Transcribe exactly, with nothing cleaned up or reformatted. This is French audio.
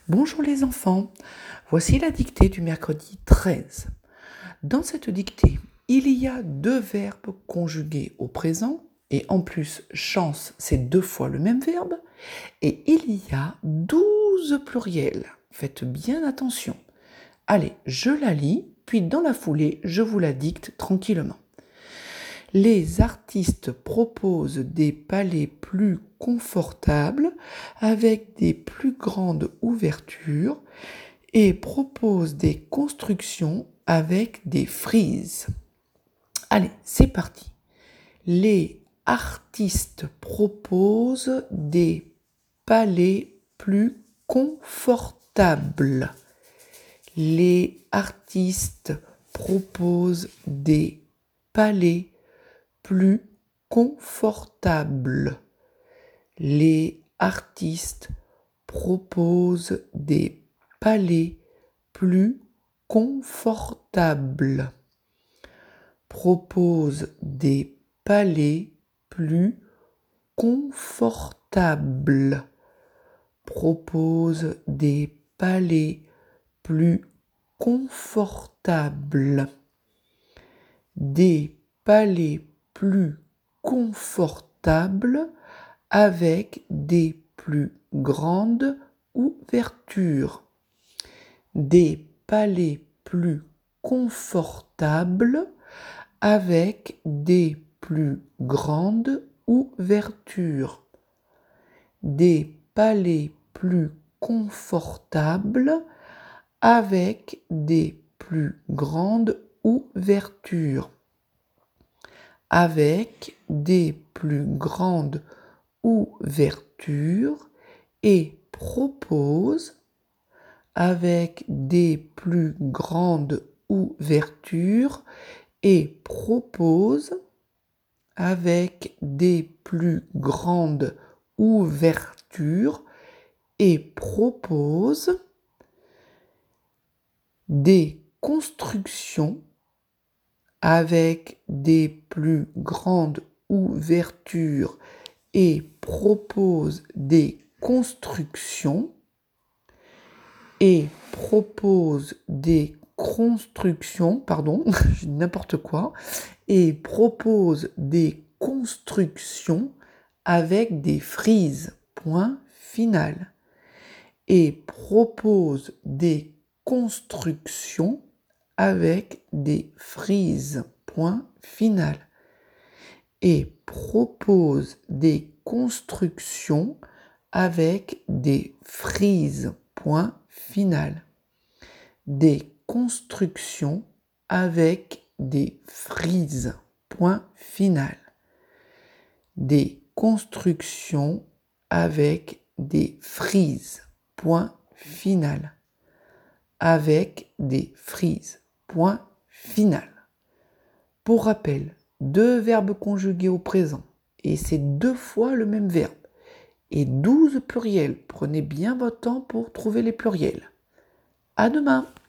Bonjour les enfants, voici la dictée du mercredi treize. Dans cette dictée, il y a deux verbes conjugués au présent, et en plus, chance, c'est deux fois le même verbe, et il y a douze pluriels. Faites bien attention. Allez, je la lis, puis dans la foulée, je vous la dicte tranquillement. Les artistes proposent des palais plus confortables avec des plus grandes ouvertures et proposent des constructions avec des frises. Allez, c'est parti. Les artistes proposent des palais plus confortables. Les artistes proposent des palais plus confortables. Les artistes proposent des palais plus confortables. Proposent des palais plus confortables. Proposent des palais plus confortables. Des palais plus confortables avec des plus grandes ouvertures. Des palais plus confortables avec des plus grandes ouvertures. Des palais plus confortables avec des plus grandes ouvertures. Avec des plus grandes ouvertures et propose avec des plus grandes ouvertures et propose avec des plus grandes ouvertures et propose des constructions avec des plus grandes ouvertures et propose des constructions et propose des constructions, pardon, je dis n'importe quoi, et propose des constructions avec des frises, point final. Et propose des constructions avec des frises, point final. Et propose des constructions avec des frises, point final. Des constructions avec des frises, point final. Des constructions avec des frises, point final. Avec des frises, point final. Pour rappel, deux verbes conjugués au présent, et c'est deux fois le même verbe, et douze pluriels. Prenez bien votre temps pour trouver les pluriels. À demain!